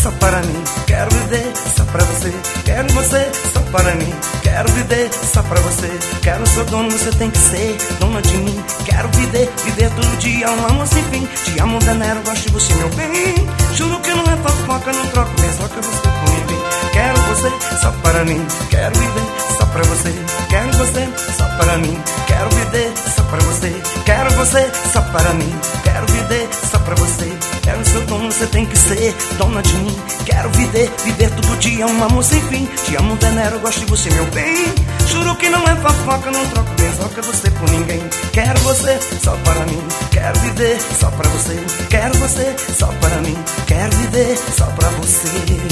só para mim. Quero viver só pra você. Quero você só para mim. Quero viver só pra você. Quero ser dono, você tem que ser dona de mim. Quero viver todo dia um amor sem fim. Te amo, venero, gosto de você, meu bem. Juro que não é fofoca, não troco bem, só que você por ninguém. Quero você só para mim. Quero viver só pra você. Quero você só para mim. Quero viver só pra você. Quero você só para mim. Quero viver só pra você. Quero ser dono, você tem que ser dona de mim. Quero viver todo dia um amor sem fim. Te amo, venero, gosto de você, meu bem. Juro que não é fofoca, não troco bem, só que você por ninguém. Quero você só para mim. Quero viver só pra você. Quero você só para mim. Quero viver só pra você.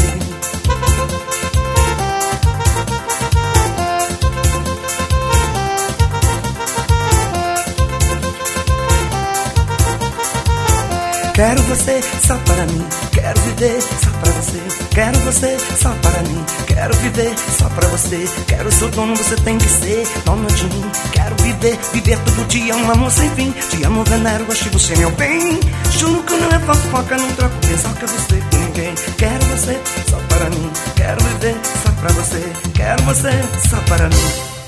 Quero você só para mim. Quero viver só pra você. Quero você só para mim. Quero viver só pra você. Quero ser dono, você tem que ser dona de mim. Quero viver todo dia um amor sem fim. Te amo, venero, gosto de você, meu bem. Juro que não é fofoca, não troco bem, só que você por ninguém. Quero você só para mim. Quero viver só pra você. Quero você só para mim.